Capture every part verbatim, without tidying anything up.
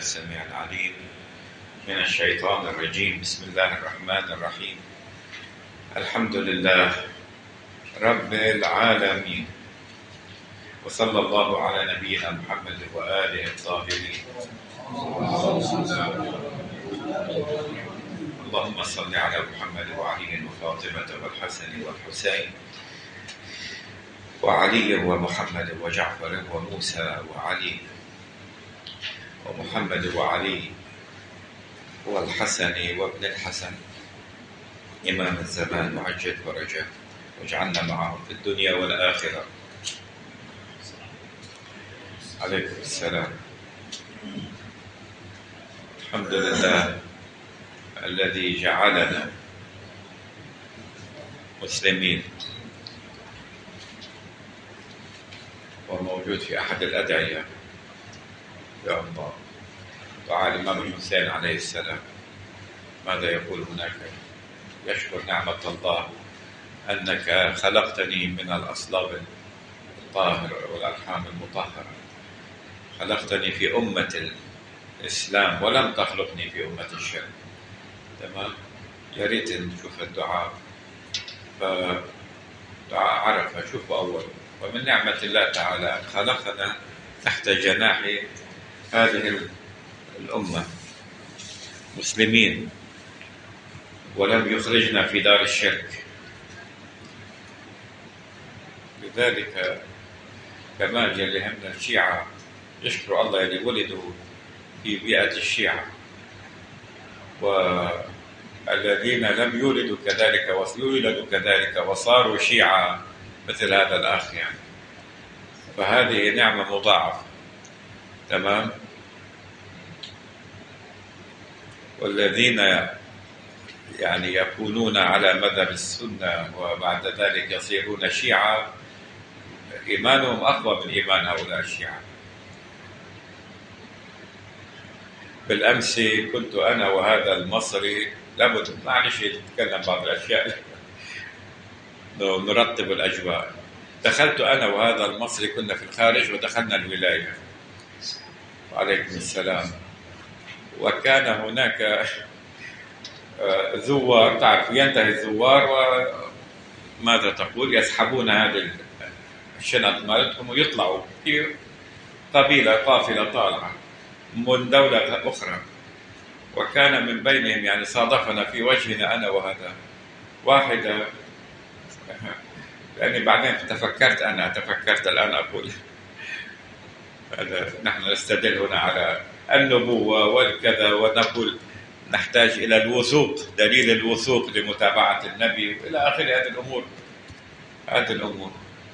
السميع العليم من الشيطان الرجيم. بسم الله الرحمن الرحيم. الحمد لله رب العالمين، وصلى الله على نبينا محمد وآله الطاهرين. اللهم صل على محمد وعلي وفاطمة والحسن والحسين وعلي ومحمد وجعفر وموسى وعلي ومحمد وعلي والحسن وابن الحسن إمام الزمان وعجل ورجاء، واجعلنا معهم في الدنيا والآخرة. عليكم السلام. الحمد لله الذي جعلنا مسلمين، وموجود في أحد الأدعية يا الله دعاء الإمام الحسين عليه السلام. ماذا يقول هناك؟ يشكر نعمة الله أنك خلقتني من الأصلاب الطاهرة والأرحام المطهرة، خلقتني في أمة الإسلام ولم تخلقني في أمة الشرك. تمام؟ يا ريت نشوف الدعاء، فدعاء عرفة شوفوا أول. ومن نعمة الله تعالى أن خلقنا تحت جناح هذه الأمة مسلمين، ولم يخرجنا في دار الشرك. لذلك كمان اللي هم الشيعة يشكروا الله اللي ولدوا في بيئة الشيعة، والذين لم يولدوا كذلك ويولدوا كذلك وصاروا شيعة مثل هذا الأخ يعني، فهذه نعمة مضاعفة. تمام؟ والذين يعني يكونون على مذهب السنة وبعد ذلك يصيرون شيعة إيمانهم أقوى من إيمان هؤلاء الشيعة. بالأمس كنت أنا وهذا المصري، لابد معلش نتكلم بعض الأشياء نرتب الأجواء. دخلت أنا وهذا المصري كنا في الخارج ودخلنا الولاية. وعليكم السلام. وكان هناك زوار، تعرف ينتهي الزوار وماذا تقول يسحبون هذه الشنط مالتهم ويطلعوا في قبيلة قافلة طالعة من دولة أخرى. وكان من بينهم يعني صادفنا في وجهنا أنا وهذا واحدة، لأني بعدين تفكرت أنا تفكرت الآن أقول هذا نحن نستدل هنا على النبوة والكذا، ونقول نحتاج إلى الوثوق، دليل الوثوق لمتابعة النبي إلى آخر هذه الأمور هذه الأمور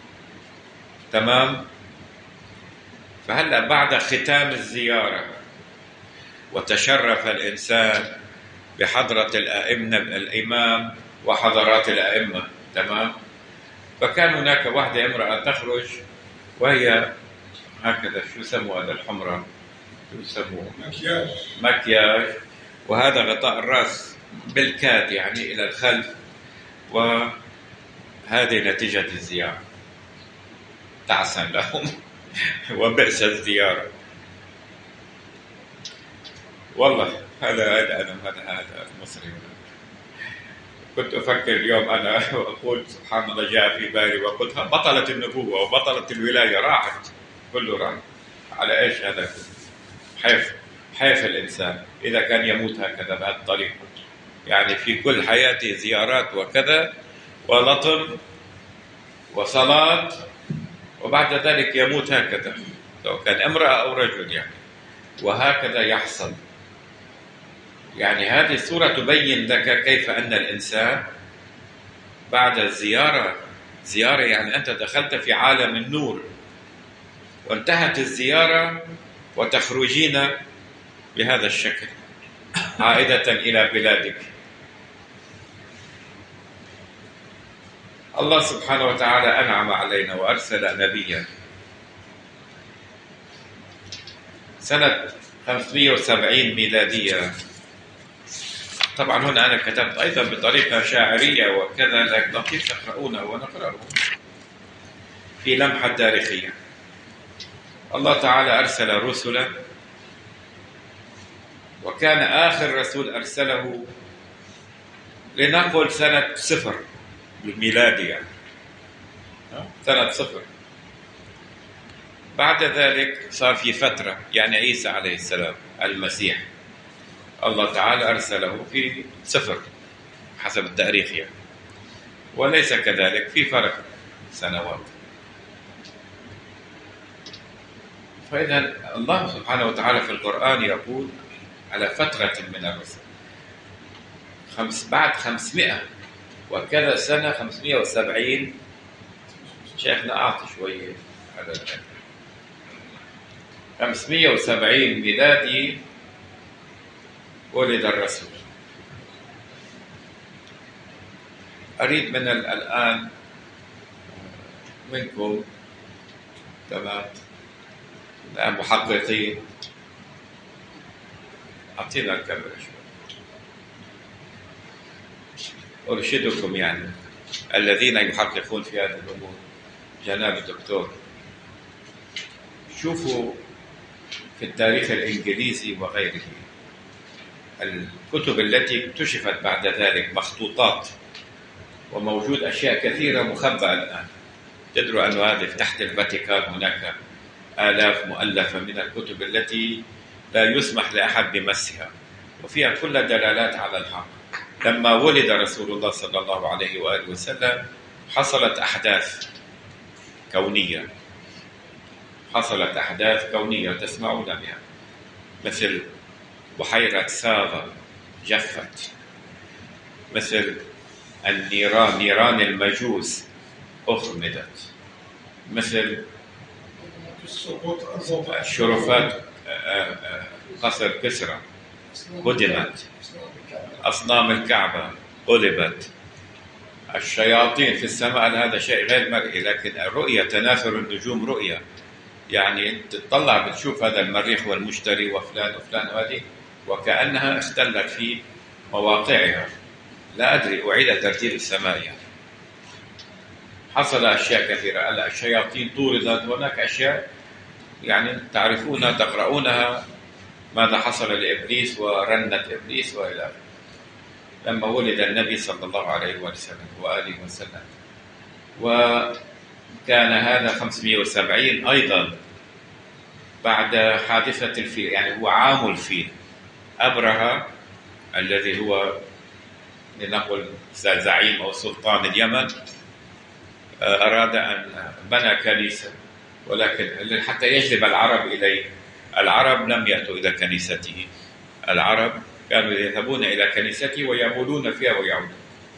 تمام. فهلأ بعد ختام الزيارة وتشرف الإنسان بحضرة الأئمة الإمام وحضرات الأئمة. تمام؟ فكان هناك واحدة امرأة تخرج وهي هكذا، شو يسموا هذا الحمرة؟ شو يسموه؟ مكياج. مكياج، وهذا غطاء الرأس بالكاد يعني إلى الخلف. وهذه نتيجة الزيارة. تعسا لهم وبئس الزيارة. والله هذا هذا أنا هذا هذا المصري. كنت أفكر اليوم أنا وأقول سبحان الله جاء في بالي وقلت بطلة النبوة وبطلة الولاية راحت، كله راح. على إيش هذا كله؟ حيف حيف الإنسان إذا كان يموت هكذا بهذه الطريقة، يعني في كل حياته زيارات وكذا ولطم وصلاة، وبعد ذلك يموت هكذا، لو كان امرأة أو رجل يعني، وهكذا يحصل. يعني هذه الصورة تبين لك كيف أن الإنسان بعد الزيارة، زيارة يعني أنت دخلت في عالم النور، وانتهت الزيارة وتخرجين بهذا الشكل عائدة إلى بلادك. الله سبحانه وتعالى أنعم علينا وأرسل نبيا سنة خمسمائة وسبعين ميلادية. طبعا هنا أنا كتبت أيضا بطريقة شاعرية وكذا، لكن لطيف تقرؤونه ونقرأه في لمحة تاريخية. الله تعالى أرسل رسلا وكان آخر رسول أرسله لنقل سنة صفر بالميلادي، يعني سنة صفر. بعد ذلك صار في فترة، يعني عيسى عليه السلام المسيح الله تعالى أرسله في صفر حسب التاريخ يعني، وليس كذلك، في فرق سنوات. فإذا الله سبحانه وتعالى في القرآن يقول على فترة من الرسل خمس بعد خمسمائة وكذا سنة، خمسمائة وسبعين. شيخنا أعطي شوية على الآن. خمسمائة وسبعين ميلادي ولد الرسول. أريد من الآن منكم تمام الآن محققين، أعطينا الكاميرا شوي. أرشدكم يعني الذين يحققون في هذه الأمور، جناب الدكتور، شوفوا في التاريخ الإنجليزي وغيره الكتب التي اكتشفت بعد ذلك، مخطوطات، وموجود أشياء كثيرة مخبأة الآن. تدروا أن هذه تحت الفاتيكان هناك آلاف مؤلفة من الكتب التي لا يسمح لأحد بمسها، وفيها كل دلالات على الحق. لما ولد رسول الله صلى الله عليه وآله وسلم حصلت أحداث كونية، حصلت أحداث كونية تسمعون بها، مثل بحيرة ساغا جفت، مثل النيران، نيران المجوس أخمدت، مثل شرفات قصر كسرى هدمت، أصنام الكعبة قلبت، الشياطين في السماء. هذا شيء غير مرئي، لكن الرؤية تناثر النجوم رؤية، يعني تطلع بتشوف هذا المريخ والمشتري وفلان وفلان وهذه وكأنها اختلت في مواقعها. لا أدري، أعيد ترتيب السماء يعني. حصل أشياء كثيرة، الشياطين طوردت، هناك أشياء يعني تعرفون تقرؤونها ماذا حصل لإبليس ورنة إبليس وإلى آخره. لما ولد النبي صلى الله عليه وسلم وآله وسلم، وكان هذا خمسمائة وسبعين أيضا بعد حادثة الفيل، يعني هو عام الفيل. أبرهة الذي هو لنقل زعيم أو سلطان اليمن أراد أن بنى كنيسة، ولكن حتى يجلب العرب إليه. العرب لم يأتوا إلى كنيسته، العرب كانوا يذهبون إلى كنيسته ويبولون فيها ويعودون،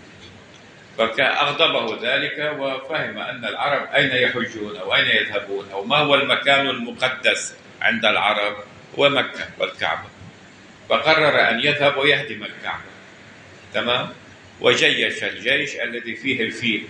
فأغضبه ذلك، وفهم أن العرب أين يحجون أو أين يذهبون، أو ما هو المكان المقدس عند العرب، ومكة والكعبة. فقرر أن يذهب ويهدم الكعبة، تمام، وجيش الجيش الذي فيه الفيل،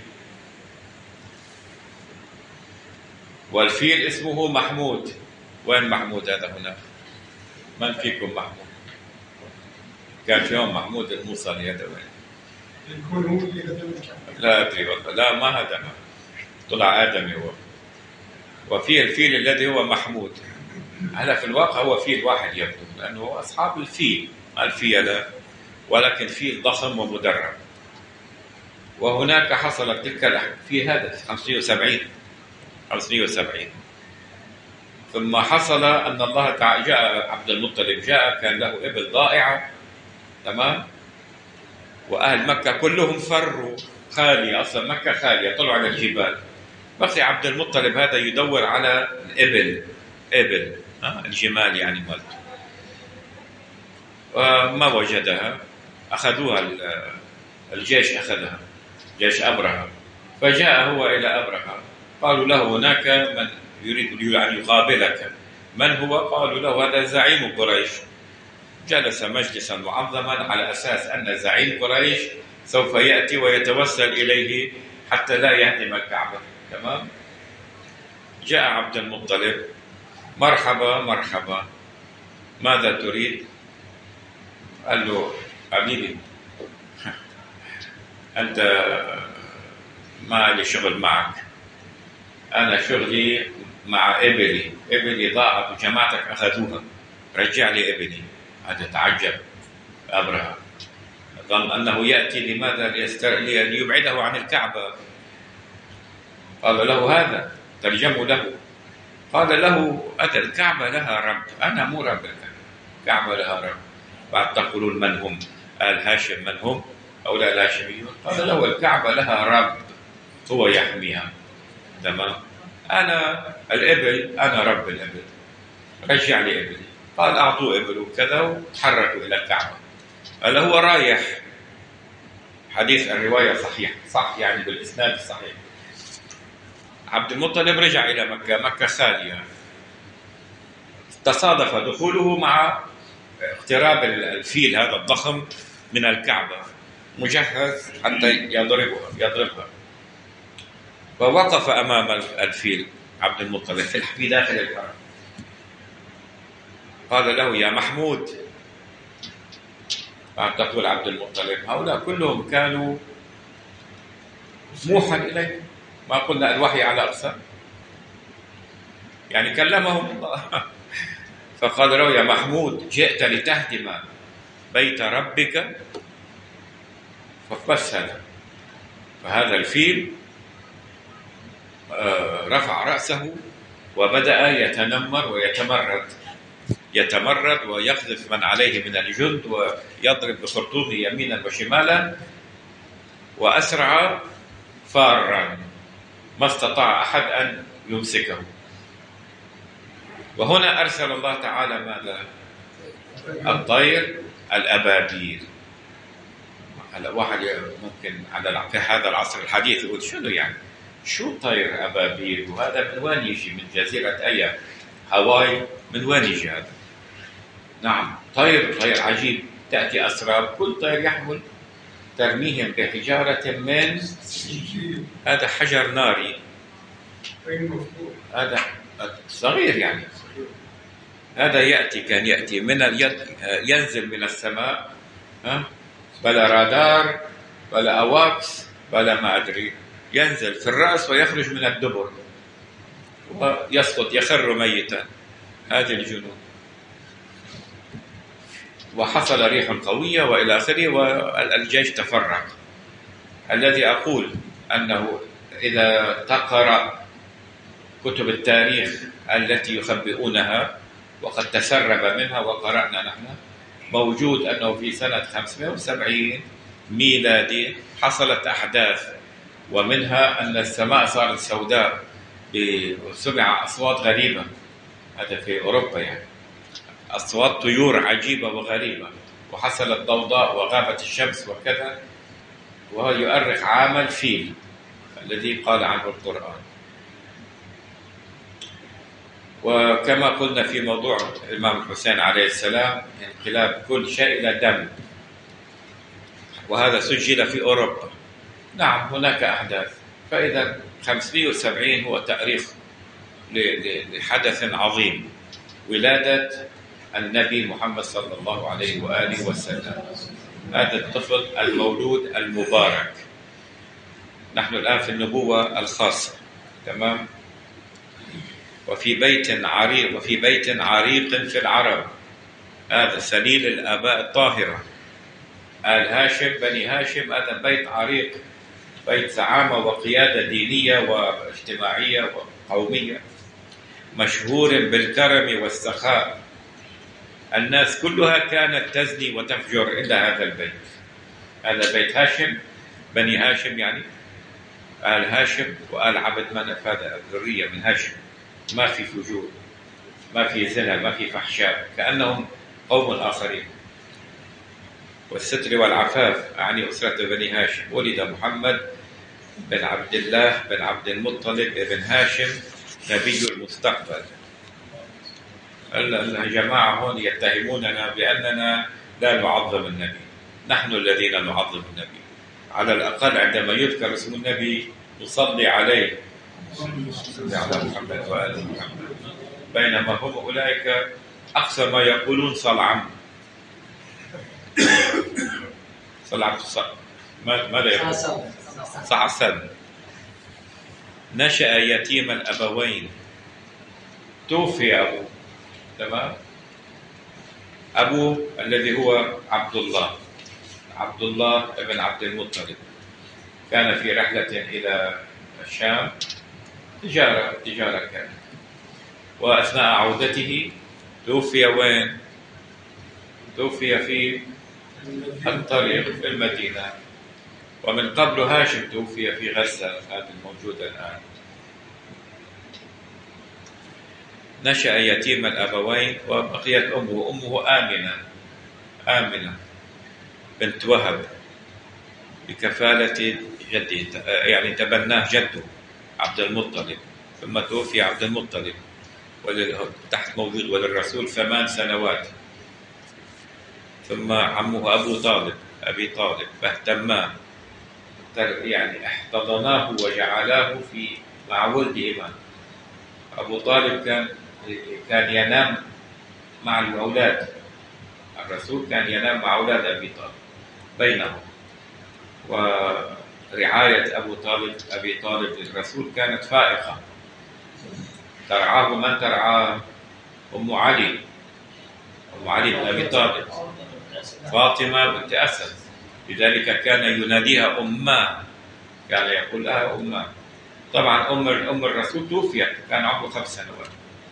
والفيل اسمه محمود. وين محمود هذا هنا؟ من فيكم محمود؟ كان في يوم محمود الموصلي، هذا وين؟ لا أدري والله، لا ما هذا، طلع آدمي هو. وفي الفيل الذي هو محمود. هلا في الواقع هو فيل واحد يبدو، لأنه أصحاب الفيل الفيلة، ولكن فيل ضخم ومدرب. وهناك حصلت تلك في هذا خمسمائة وسبعين خمسمائة وسبعين. ثم حصل أن الله تعالى جاء عبد المطلب، جاء كان له إبل ضائعة، تمام، وأهل مكة كلهم فروا، خالية، أصلا مكة خالية، طلعوا على الجبال. بقي عبد المطلب هذا يدور على الإبل، إبل ها الجمال يعني مالته، وما وجدها. أخذوها الجيش، أخذها جيش أبرهة. فجاء هو إلى أبرهة، قالوا له هناك من يريد أن يقابلك. من هو؟ قالوا له هذا زعيم قريش. جلس مجلسا معظما على أساس أن زعيم قريش سوف يأتي ويتوسل إليه حتى لا يهدم الكعبة، تمام. جاء عبد المطلب، مرحبا مرحبا، ماذا تريد؟ قال له حبيبي أنت ما لي شغل معك، أنا شغلي مع إبلي، إبلي ضاعت وجماعتك أخذوها، رجع لي إبلي. هذا تعجب أبرهة، ظن أنه يأتي لماذا؟ ليبعده عن الكعبة. قال له هذا، ترجموا له، قال له أتى الكعبة لها رب، أنا مو رب الكعبة لها رب. بعد تقولون من هم آل هاشم، من هم أولئك الهاشميون؟ قال له الكعبة لها رب هو يحميها. تمام، أنا الإبل، أنا رب الإبل، رجع لي إبلي. قال أعطوه إبله كذا وتحركوا إلى الكعبة. قال هو رايح، حديث الرواية صحيح، صح يعني بالإسناد الصحيح. عبد المطلب رجع إلى مكة، مكة خالية. تصادف دخوله مع اقتراب الفيل هذا الضخم من الكعبة، مجهز حتى يضربها يضربها فوقف أمام الفيل عبد المطلب في داخل الحرم. قال له يا محمود. بعد تقول عبد المطلب هؤلاء كلهم كانوا موحى إليه، ما قلنا الوحي على أقسام، يعني كلمهم الله. فقال له يا محمود جئت لتهدم بيت ربك؟ فبس هذا. فهذا الفيل رفع رأسه وبدأ يتنمر ويتمرد، يتمرد ويقذف من عليه من الجند ويضرب بخرطومه يمينا وشمالا، وأسرع فارا ما استطاع أحد أن يمسكه. وهنا أرسل الله تعالى ماذا؟ الطير الأبابيل. هلا واحد ممكن على في هذا العصر الحديث يقول شنو يعني؟ شو طير أبابيل؟ وهذا من وين يجي؟ من جزيرة أي؟ هاواي؟ من وين يجي هذا؟ نعم، طير طير عجيب، تأتي أسراب، كل طير يحمل ترميهم بحجارة من هذا حجر ناري، هذا صغير يعني، هذا يأتي كان يأتي من اليد، ينزل من السماء، ها بلا رادار بلا أواكس بلا ما أدري، ينزل في الرأس ويخرج من الدبر ويسقط يخر ميتا. هذه الجنود. وحصل ريح قوية وإلى آخره، والجيش تفرق. الذي أقول أنه إذا تقرأ كتب التاريخ التي يخبئونها وقد تسرب منها وقرأنا نحن، موجود أنه في سنة خمسمائة وسبعين ميلادي حصلت أحداث، ومنها أن السماء صارت سوداء وسمع أصوات غريبة. هذا في أوروبا يعني، أصوات طيور عجيبة وغريبة، وحصلت ضوضاء وغابت الشمس وكذا، وهو يؤرخ عام الفيل الذي قال عنه القرآن. وكما قلنا في موضوع الإمام الحسين عليه السلام، انقلاب كل شيء إلى دم، وهذا سجل في أوروبا. نعم هناك أحداث. فإذا خمسمائة وسبعين هو تاريخ لحدث عظيم، ولادة النبي محمد صلى الله عليه وآله وسلم، هذا الطفل المولود المبارك. نحن الآن في النبوة الخاصة، تمام. وفي بيت عريق وفي بيت عريق في العرب، هذا سليل الآباء الطاهرة، آل هاشم بني هاشم. هذا بيت عريق، بيت زعامة وقيادة دينية واجتماعية وقومية، مشهور بالكرم والسخاء. الناس كلها كانت تزني وتفجر إلا هذا البيت. هذا بيت هاشم بني هاشم، يعني آل هاشم وآل عبد مناف، هذا الذرية من هاشم. ما في فجور، ما في زنا، ما في فحشاء، كأنهم قوم آخرين. والستر والعفاف أعني أسرة بني هاشم. ولد محمد بن عبد الله بن عبد المطلب بن هاشم نبي المستقبل. الجماعة هون يتهموننا بأننا لا نعظم النبي. نحن الذين نعظم النبي، على الأقل عندما يذكر اسم النبي نصلي عليه، نصلي على محمد وآل محمد، بينما هم أولئك أقصى ما يقولون صل عم صل عم ماذا يقول؟ صح السن. نشأ يتيم الأبوين، توفي أبوه، تمام. أبوه الذي هو عبد الله عبد الله بن عبد المطلب كان في رحلة إلى الشام، تجارة تجارة كانت، وأثناء عودته توفي وين؟ توفي في الطريق في المدينة. ومن قبل هاشم توفي في غزة هذه الموجودة الآن. نشأ يتيم الأبوين وبقيت أمه أمه آمنة آمنة بنت وهب بكفالة جده، يعني تبناه جده عبد المطلب، ثم توفي عبد المطلب تحت موجود وللرسول ثمان سنوات. ثم عمه أبو طالب أبي طالب فاهتماه، يعني احتضناه وجعلاه في مع ولدهما. أبو طالب كان كان ينام مع الأولاد، الرسول كان ينام مع أولاد أبي طالب بينهم، ورعاية أبو طالب أبي طالب للرسول كانت فائقة. ترعاه من ترعاه؟ أم علي أم علي بن أبي طالب، فاطمة بنت أسد، لذلك كان يناديها أماه، كان يقول لها أماه. طبعا أم أم الرسول توفيت كان عمره خمس سنوات،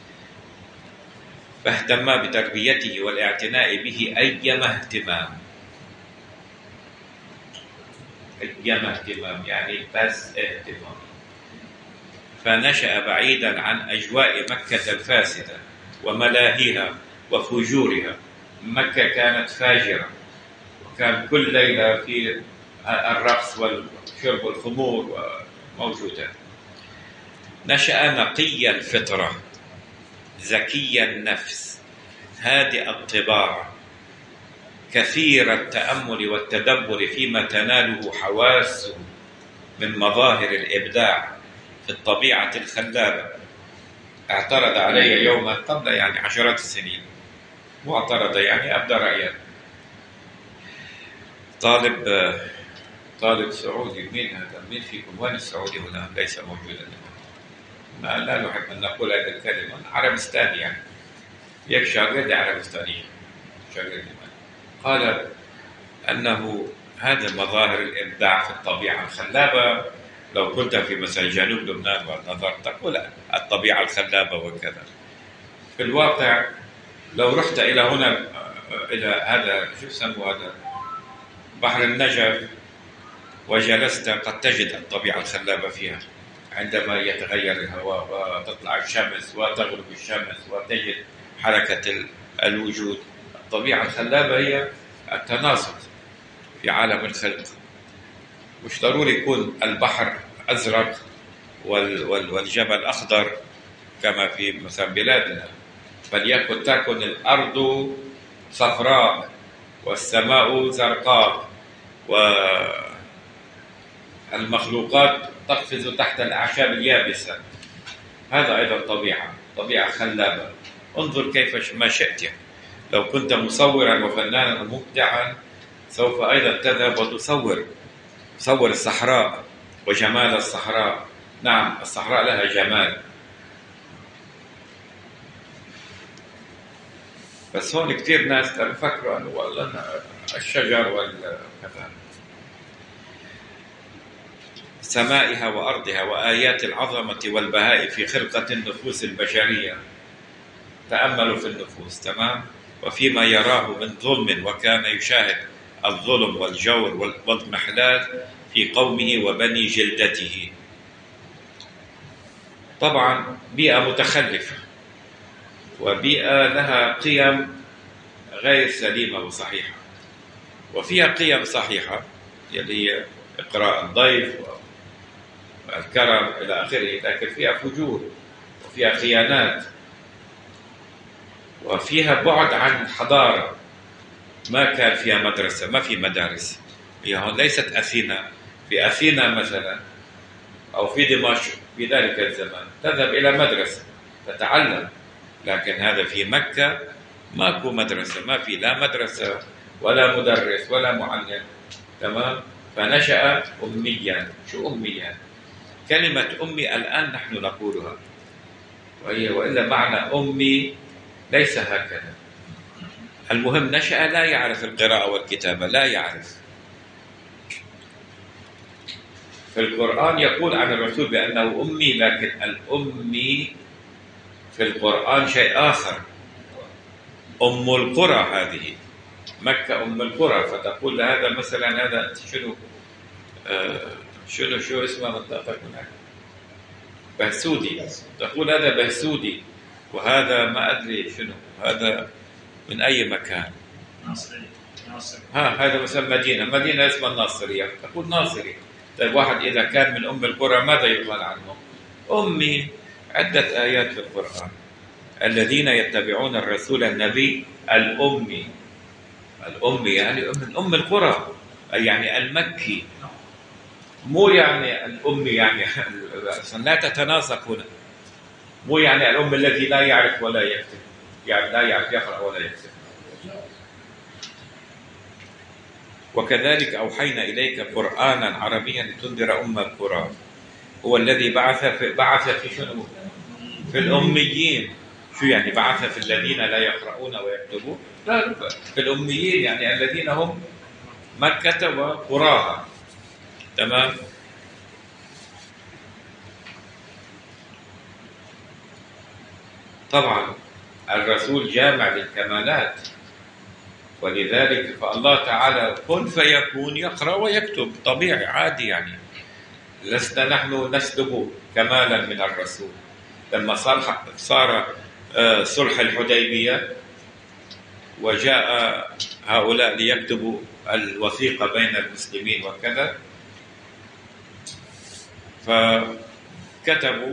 فاهتما بتربيته والاعتناء به أيما اهتمام أيما اهتمام يعني بس اهتمام. فنشأ بعيدا عن أجواء مكة الفاسدة وملاهيها وفجورها. مكة كانت فاجرة، وكان كل ليلة في الرقص والشرب والخمور موجودة. نشأ نقي الفطرة، ذكي النفس، هادئ الطباع، كثير التأمل والتدبر فيما تناله حواسه من مظاهر الإبداع في الطبيعة الخلابة. اعترض علي يوما قبل يعني عشرات السنين، مو اعترض يعني أبدى رأيه، طالب طالب سعودي. مين هذا؟ مين فيكم؟ وين السعودي هنا؟ ليس موجودا. ما لا نحب أن نقول هذه الكلمة. عربستاني يعني، يك شاغل عربستاني شاغل. قال أنه هذا مظاهر الإبداع في الطبيعة الخلابة. لو كنت في مثلا جنوب لبنان ونظرت تقول الطبيعة الخلابة وكذا. في الواقع لو رحت إلى هنا إلى هذا شو يسموه هذا بحر النجف وجلست قد تجد الطبيعة الخلابة فيها، عندما يتغير الهواء وتطلع الشمس وتغرب الشمس وتجد حركة الوجود. الطبيعة الخلابة هي التناسق في عالم الخلق. مش ضروري يكون البحر أزرق والجبل أخضر كما في مثلا بلادنا، فليكن تكن الأرض صفراء والسماء زرقاء والمخلوقات تقفز تحت الأعشاب اليابسة. هذا أيضا طبيعة طبيعة خلابة. انظر كيف ما شئت يعني. لو كنت مصورا وفنانا مبدعا سوف أيضا تذهب وتصور تصور الصحراء وجمال الصحراء. نعم الصحراء لها جمال، بس هون كثير ناس تفكروا أنه والله الشجر والكذا. سمائها وأرضها وآيات العظمة والبهاء في خلقة النفوس البشرية. تأملوا في النفوس، تمام، وفيما يراه من ظلم، وكان يشاهد الظلم والجور والمحلال في قومه وبني جلدته. طبعا بيئة متخلفة وبيئة لها قيم غير سليمة وصحيحة، وفيها قيم صحيحة يلي هي إقراء الضيف والكرم إلى آخره، لكن فيها فجور وفيها خيانات وفيها بعد عن الحضارة. ما كان فيها مدرسة، ما في مدارس. هي هون ليست أثينا. في أثينا مثلا أو في دمشق في ذلك الزمان تذهب إلى مدرسة تتعلم، لكن هذا في مكة ماكو مدرسة، ما في لا مدرسة ولا مدرس ولا معلم، تمام. فنشأ أميا. شو أميا؟ كلمة أمي الآن نحن نقولها، وهي وإلا معنى أمي ليس هكذا. المهم نشأ لا يعرف القراءة والكتابة، لا يعرف. في القرآن يقول عن الرسول بأنه أمي، لكن الأمي في القرآن شيء آخر. أم القرى هذه، مكة أم القرى، فتقول هذا مثلا هذا شنو آه شنو شو اسمه منطقة هناك؟ بهسودي، تقول هذا بهسودي، وهذا ما أدري شنو، هذا من أي مكان؟ ناصري. ناصري. ها هذا مثلا مدينة مدينة اسمها الناصرية، تقول ناصري. طيب واحد إذا كان من أم القرى ماذا يقال عنه؟ أمي. عدة آيات في القرآن: الذين يتبعون الرسول النبي الأمي. الأمي يعني من أم القرى، يعني المكي، مو يعني الأمي يعني لا تتناسق هنا، مو يعني الأم الذي لا يعرف ولا يكتب، يعني لا يعرف يقرأ ولا يكتب. وكذلك أوحينا إليك قرآنا عربيا لتنذر أم القرى. هو الذي بعث في بعث في شنو؟ في الأميين. شو يعني بعث في الذين لا يقرؤون ويكتبون؟ لا، في الأميين يعني الذين هم مكة وقراها. تمام. طبعا الرسول جامع للكمالات، ولذلك فالله تعالى كن فيكون يقرأ ويكتب طبيعي عادي، يعني لسنا نحن نسلب كمالا من الرسول. لما صار صار صلح الحديبية وجاء هؤلاء ليكتبوا الوثيقة بين المسلمين وكذا، فكتبوا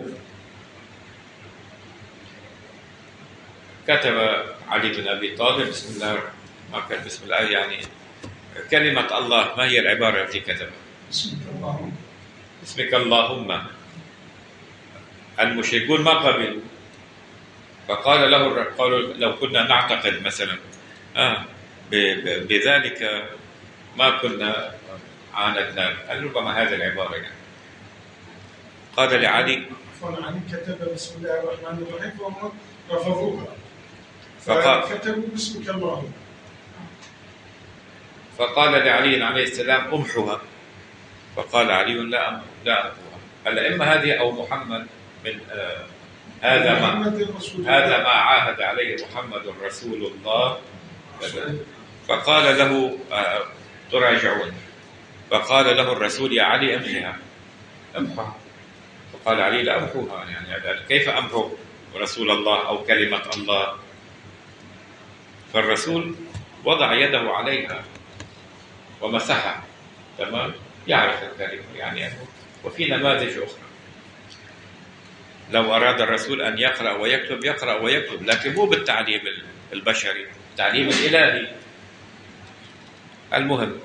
كتب علي بن أبي طالب بسم الله، ما كان بسم الله يعني كلمة الله، ما هي العبارة التي كتبها؟ بسمك اللهم. بسمك اللهم. المشركون ما قبلوا، فقال له قالوا لو كنا نعتقد مثلا آه بذلك ما كنا عاندنا، قال ربما هذه العبارة يعني. قال لعلي علي كتب بسم الله الرحمن الرحيم وهم رفضوها، فقال فكتبوا بسمك اللهم. فقال لعلي عليه السلام امحوها، فقال علي لا لا امحوها. الأئمة هذه أو محمد من آه هذا ما هذا ما عاهد عليه محمد رسول الله. فقال له آه تراجعون، فقال له الرسول يا علي امحها امحها. فقال علي لا امحوها، يعني كيف امحو رسول الله أو كلمة الله؟ فالرسول وضع يده عليها ومسحها. تمام. يعرف الكلمة يعني. وفي نماذج أخرى لو أراد الرسول أن يقرأ ويكتب يقرأ ويكتب، لكن مو بالتعليم البشري، التعليم الإلهي. المهم،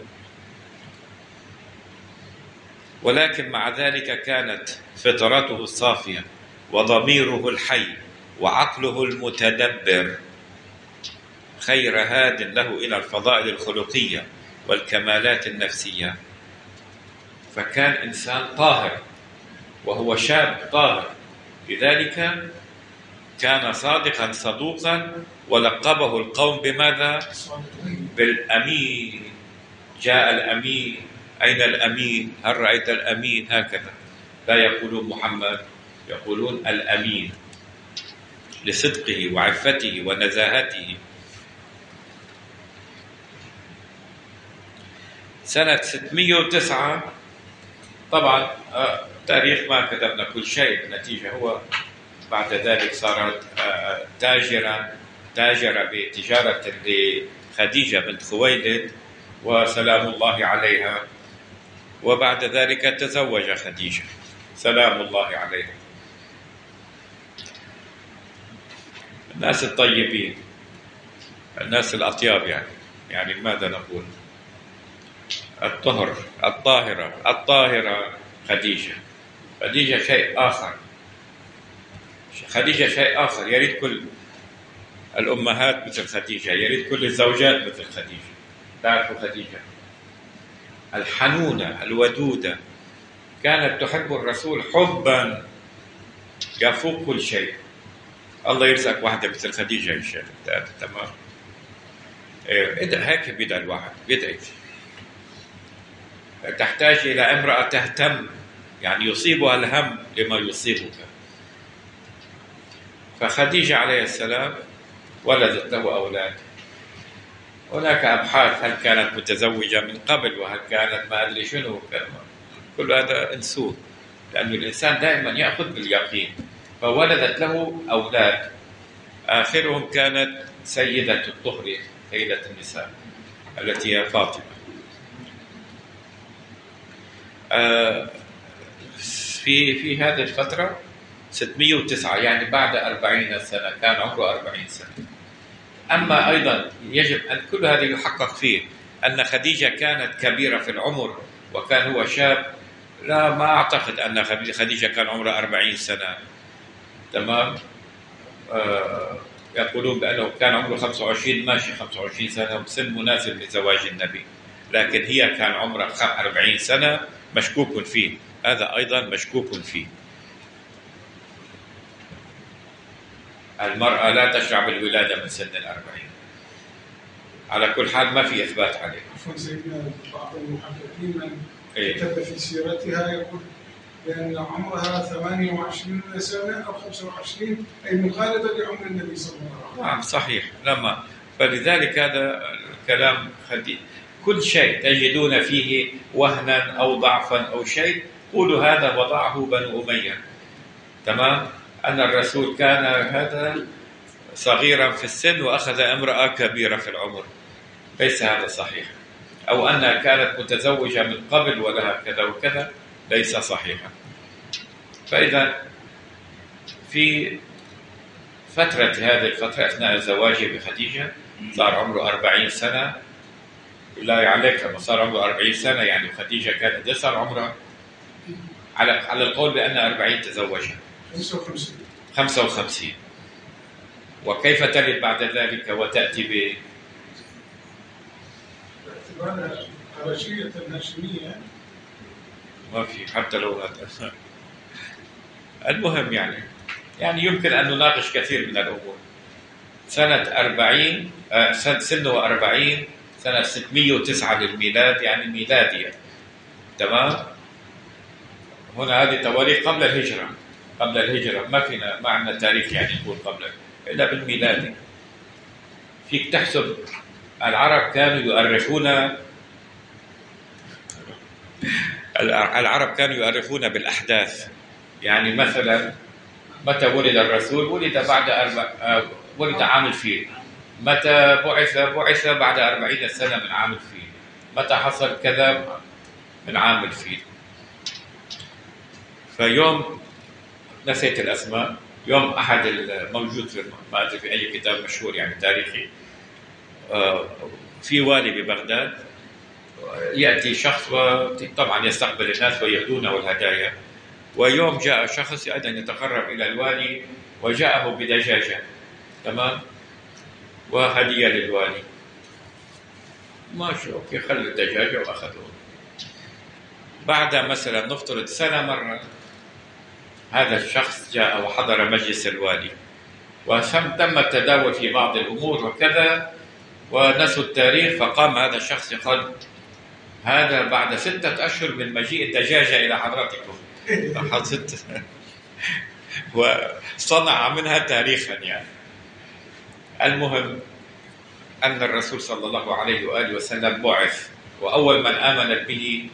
ولكن مع ذلك كانت فطرته الصافية وضميره الحي وعقله المتدبر خير هاد له إلى الفضائل الخلقية والكمالات النفسية. فكان إنسان طاهر وهو شاب طاهر، لذلك كان صادقا صدوقا، ولقبه القوم بماذا؟ بالأمين. جاء الأمين، أين الأمين؟ هل رأيت الأمين؟ هكذا لا يقولون محمد، يقولون الأمين لصدقه وعفته ونزاهته. سنة ستمائة وتسعة طبعا تاريخ ما كتبنا كل شيء، النتيجة هو بعد ذلك صار تاجرا تاجر بتجارة لخديجة بنت خويلد وسلام الله عليها، وبعد ذلك تزوج خديجة سلام الله عليها. الناس الطيبين، الناس الأطياب، يعني يعني ماذا نقول؟ الطهر الطاهرة الطاهرة خديجة. خديجة شيء آخر، خديجة شيء آخر. يريد كل الأمهات مثل خديجة، يريد كل الزوجات مثل خديجة. تعرفوا خديجة الحنونة الودودة، كانت تحب الرسول حبا يفوق كل شيء. الله يرزقك واحدة مثل خديجة يا شيخ. تمام. إيه، هيك بيدعي الواحد بيدعي. تحتاج إلى امرأة تهتم، يعني يصيبها الهم لما يصيبك. فخديجة عليه السلام ولدت له أولاد. هناك أبحاث هل كانت متزوجة من قبل وهل كانت ما أدري شنو، كل هذا انسوه، لأن الإنسان دائما يأخذ باليقين. فولدت له أولاد، آخرهم كانت سيدة الطهر، سيدة النساء التي هي فاطمة. في في هذه الفترة ستمئة وتسعة، يعني بعد أربعين سنة، كان عمره أربعين سنة. أما أيضا يجب أن كل هذا يحقق فيه أن خديجة كانت كبيرة في العمر وكان هو شاب. لا، ما أعتقد أن خديجة كان عمرها أربعين سنة. تمام. آه يقولون بأنه كان عمره خمسة وعشرين، ماشي خمسة وعشرين سنة سن مناسب لزواج النبي، لكن هي كان عمرها أربعين سنة مشكوك فيه، هذا أيضا مشكوك فيه. المرأة لا تشرع بالولادة من سن الأربعين. على كل حال ما في إثبات عليه. عفوا سيدنا، بعض المحققين من إيه؟ كتب في سيرتها يقول بأن عمرها ثمانية وعشرين سنة أو خمسة وعشرين، أي مخالفة لعمر النبي صلى الله عليه وسلم. نعم صحيح. لما فلذلك هذا الكلام خديج. كل شيء تجدون فيه وهنا أو ضعفا أو شيء، قولوا هذا وضعه بنو أمية. تمام. أن الرسول كان هذا صغيرا في السن وأخذ امرأة كبيرة في العمر، ليس هذا صحيح. أو أنها كانت متزوجة من قبل ولها كذا وكذا، ليس صحيحا. فإذا في فترة هذه الفترة أثناء زواجه بخديجة صار عمره أربعين سنة. لا عليك، لما صار عمره أربعين سنة يعني خديجة كانت قد صار عمرها على على القول بأن أربعين تزوجها خمسة وخمسين. خمسة وخمسين. وكيف تلد بعد ذلك وتأتي ب باعتبارها حبشية الهاشمية؟ ما في حتى لو هذا. المهم يعني يعني يمكن أن نناقش كثير من الأمور. سنة أربعين، سنة وأربعين، سنة ستمئة وتسعة للميلاد، يعني ميلادية. تمام. هنا هذه تواريخ قبل الهجرة، قبل الهجرة ما فينا، ما عندنا تاريخ يعني نقول قبل، إلا بالميلادي. فيك تحسب العرب كانوا يؤرخون العرب كانوا يؤرخون بالأحداث. يعني مثلا متى ولد الرسول؟ ولد بعد أربع ولد عام الفيل. متى بعث؟ بعث بعد أربعين سنة من عام الفيل. متى حصل كذا؟ من عام الفيل. فيوم نسيت الأسماء، يوم أحد الموجود في ما أدري في أي كتاب مشهور يعني تاريخي، في والي ببغداد يأتي شخص وطبعا يستقبل الناس ويهدونه الهدايا. ويوم جاء شخص أيضا يتقرب إلى الوالي وجاءه بدجاجة. تمام. وهدية للوالي. ماشي أوكي، خلوا الدجاجة وأخذوه. بعد مثلا نفترض سنة مرة، هذا الشخص جاء وحضر مجلس الوالي وتم التداول في بعض الأمور وكذا، ونسوا التاريخ. فقام هذا الشخص يقول هذا بعد ستة أشهر من مجيء الدجاجة إلى حضرتكم. وصنع منها تاريخا يعني. المهم أن الرسول صلى الله عليه وآله وسلم بعث، وأول من آمنت به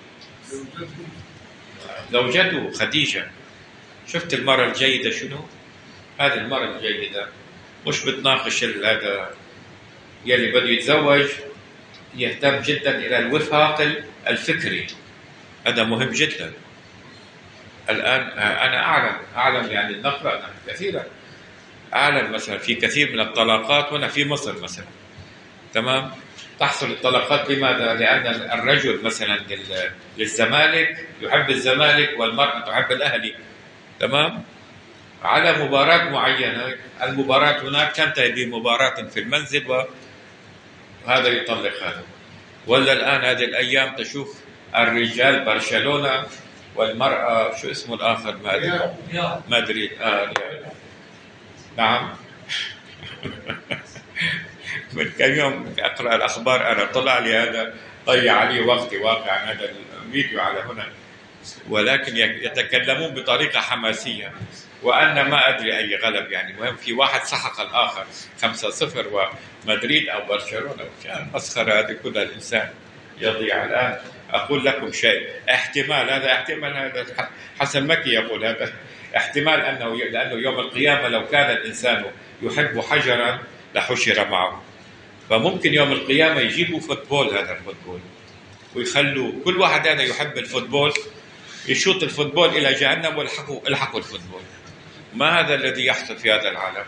زوجته خديجة. شفت المرأة الجيدة شنو؟ هذه المرأة الجيدة مش بتناقش هذا يلي بده يتزوج، يهتم جدا إلى الوفاق الفكري. هذا مهم جدا. الآن أنا أعلم أعلم يعني نقرأ كثيرا، أعلم مثلا في كثير من الطلاقات هنا في مصر مثلا. تمام. تحصل الطلاقات لماذا؟ لأن الرجل مثلا للزمالك يحب الزمالك والمرأة تحب الأهلي. تمام. على مباراة معينة، المباراة هناك تنتهي بمباراة في المنزل وهذا يطلق هذا. ولا الآن هذه الأيام تشوف الرجال برشلونة والمرأة شو اسمه الآخر ما أدري ما أدري آه نعم. من كم يوم أقرأ الأخبار أنا طلع لي هذا ضيع علي وقتي واقعا هذا الفيديو على هنا، ولكن يتكلمون بطريقة حماسية وأنا ما أدري أي غلب يعني. المهم في واحد سحق الآخر خمسة صفر ومدريد أو برشلونة، كان مسخرة هذه كلها. الإنسان يضيع. الآن أقول لكم شيء، احتمال هذا احتمال هذا حسن مكي يقول هذا احتمال أنه لأنه يوم القيامة لو كان الإنسان يحب حجرا لحشر معه، فممكن يوم القيامة يجيبوا فوتبول، هذا الفوتبول، ويخلوا كل واحد هذا يحب الفوتبول يشوط الفوتبول إلى جهنم والحقوا الحقوا الفوتبول. ما هذا الذي يحصل في هذا العالم؟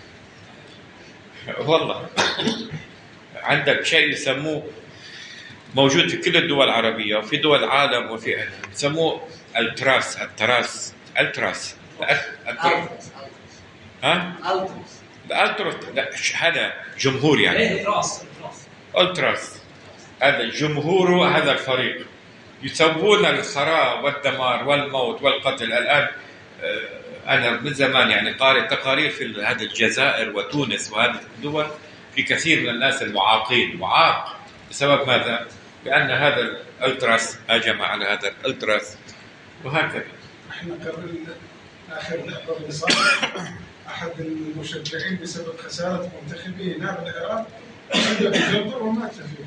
والله عندك شيء يسموه موجود في كل الدول العربية وفي دول العالم وفي يسموه التراس التراس التراس التراس ها الالتراس لا هذا جمهور يعني التراس هذا جمهور هذا الفريق يسوون الخراب والدمار والموت والقتل. الآن أنا من زمان يعني قارئ تقارير في هذه الجزائر وتونس وهذه الدول في كثير من الناس المعاقين معاق بسبب ماذا؟ لأن هذا الألتراس هاجم على هذا الألتراس وهكذا. احنا قبل آخر لحظة انصاب أحد المشجعين بسبب خسارة منتخبه ناب العراق عنده بجلطة ومات فيه.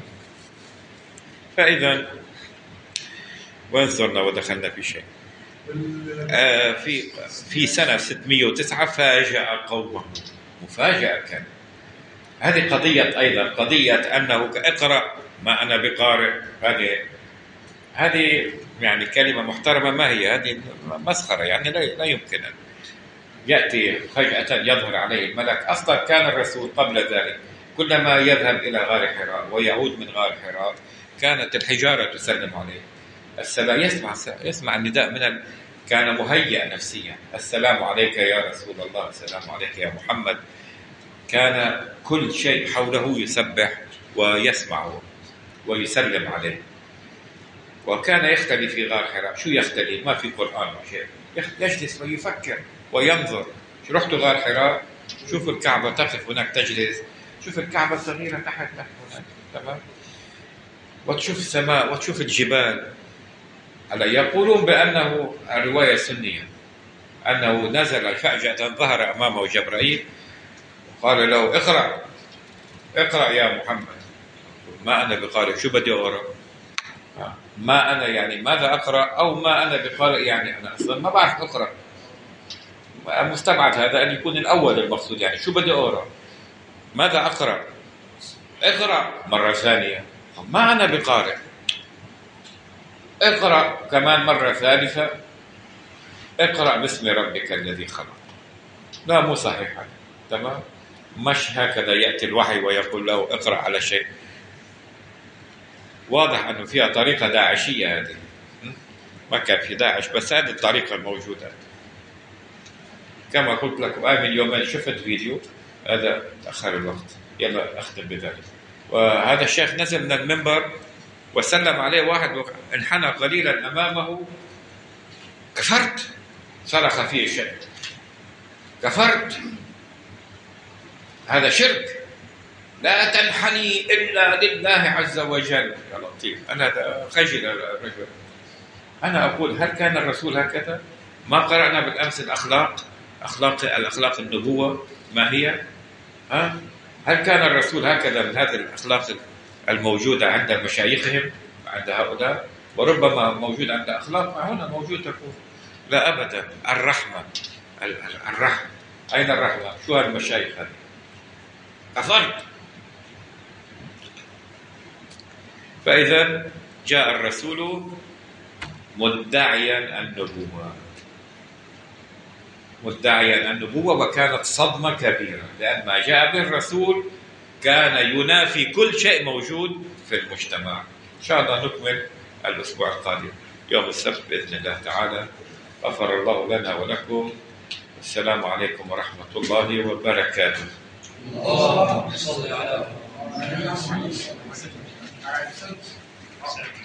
فإذا وين صرنا ودخلنا في شيء؟ آه في في سنة ستمائة وتسعة فاجأ قومه مفاجأة كان. هذه قضية أيضا قضية أنه اقرأ ما أنا بقارئ. هذه هذه يعني كلمة محترمة ما هي؟ هذه مسخرة يعني لا, لا يمكن أن يأتي فجأة يظهر عليه الملك. أصلا كان الرسول قبل ذلك كلما يذهب إلى غار حراء ويعود من غار حراء كانت الحجارة تسلم عليه السلام. يسمع يسمع النداء من ال... كان مهيئ نفسيا. السلام عليك يا رسول الله، السلام عليك يا محمد. كان كل شيء حوله يسبح ويسمعه ويسلم عليه. وكان يختلي في غار حراء. شو يختلي؟ ما في قرآن ولا شيء، يجلس ويفكر وينظر. رحت غار حراء، شوف الكعبة تقف هناك تجلس، شوف الكعبة الصغيرة تحت تحت هناك تمام، وتشوف السماء وتشوف الجبال. هلا يقولون بأنه الرواية سنية أنه نزل فجأة ظهر أمامه جبرائيل وقال له اقرأ اقرأ يا محمد. ما أنا بقارئ، شو بدي أقرأ؟ ما أنا يعني ماذا أقرأ أو ما أنا بقارئ يعني أنا أصلا ما بعرف أقرأ. مستبعد هذا أن يكون الأول المقصود يعني شو بدي أقرأ؟ ماذا أقرأ؟ اقرأ مرة ثانية. ما أنا بقارئ. اقرأ كمان مرة ثالثة. اقرأ باسم ربك الذي خلق. لا مو صحيح هذا تمام. مش هكذا يأتي الوحي ويقول له اقرأ على شيء. واضح أنه فيها طريقة داعشية هذه. ما كان في داعش بس هذه الطريقة الموجودة. كما قلت لكم آمن يومين شفت فيديو هذا تأخر الوقت يلا أختم بذلك. وهذا الشيخ نزل من المنبر وسلم عليه واحد وانحنى قليلا أمامه. كفرت صرخ فيه شيء كفرت هذا شرك لا تنحني إلا لله عز وجل. يا لطيف أنا خجل الرجل. أنا أقول هل كان الرسول هكذا؟ ما قرأنا بالأمس الأخلاق أخلاق الأخلاق النبوة ما هي؟ ها؟ هل كان الرسول هكذا من هذه الأخلاق الموجودة عند مشايخهم عند هؤلاء؟ وربما موجود عند أخلاق هنا موجود تكون. لا أبدا. الرحمة الرحمة أين الرحمة؟ شو هالمشايخ هذه؟ كفرت. فإذا جاء الرسول مدعيا النبوة مدعيا النبوة وكانت صدمة كبيرة لأن ما جاء به الرسول كان ينافي كل شيء موجود في المجتمع. إن شاء الله نكمل الأسبوع القادم يوم السبت بإذن الله تعالى. غفر الله لنا ولكم. السلام عليكم ورحمة الله وبركاته. اللهم صل على محمد.